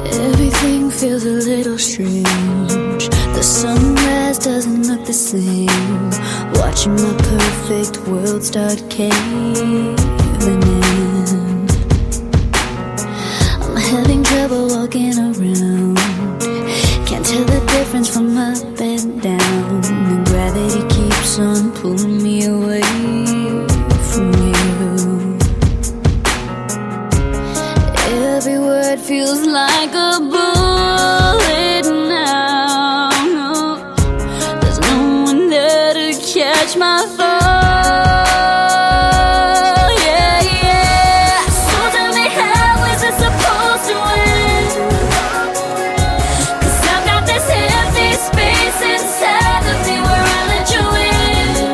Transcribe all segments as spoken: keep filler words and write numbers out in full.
Everything feels a little strange. The sunrise doesn't look the same. Watching my perfect world start caving in. I'm having trouble walking around. Can't tell the difference from up and down. And gravity keeps on pulling me away from you. Every word feels like a bullet now. No, there's no one there to catch my fall. Yeah, yeah. So tell me, how is it supposed to end? 'Cause I've got this empty space inside of me where I let you in.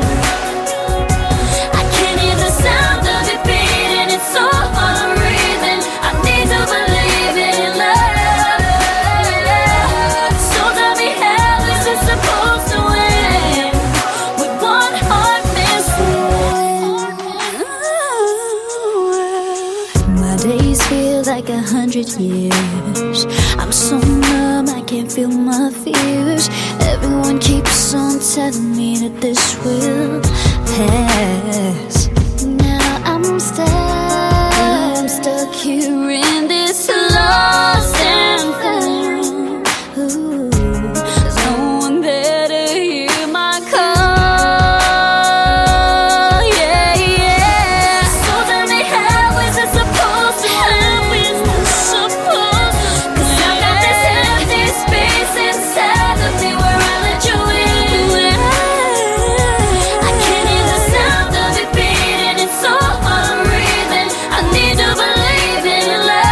I can't hear the sound of it beating. It's so hard to breathe in. I need to believe in love. So tell me, how is it supposed to end with one heart missing? My days feel like a hundred years. I'm so numb, I can't feel my fears. Everyone keeps on telling me that this will pass. Now I'm stuck, I'm stuck here in this lost and found. Ooh, there's no one there to hear my call. Yeah, yeah. So tell me, how is it supposed to end? Cause I've got this empty space inside of me where I let you in. I can't hear the sound of it beating. It's so hard to breathe in. I need to believe in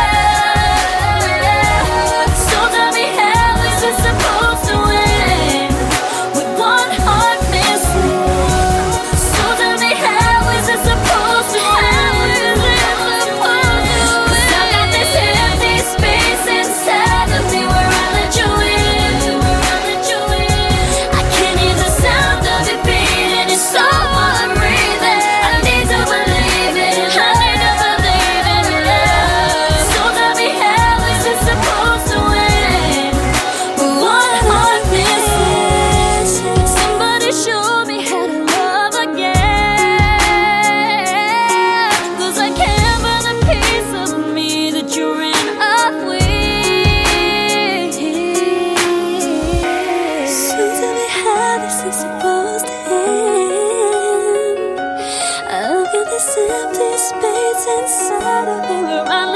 love. So tell me, how is it supposed to end with one heart missing? So tell me, how is it supposed to end? Cause I've got this empty space inside of me where I let you in. I can't hear the sound of it beating. It's so hard to breathe in. I need to believe in it. I need to believe in love. So tell me, how is it supposed to end with one heart missing? Somebody show me how to love again. 'Cause I can't find the piece of me that you ran off with. So tell me, how this is supposed to end. I've got this empty space inside of me where I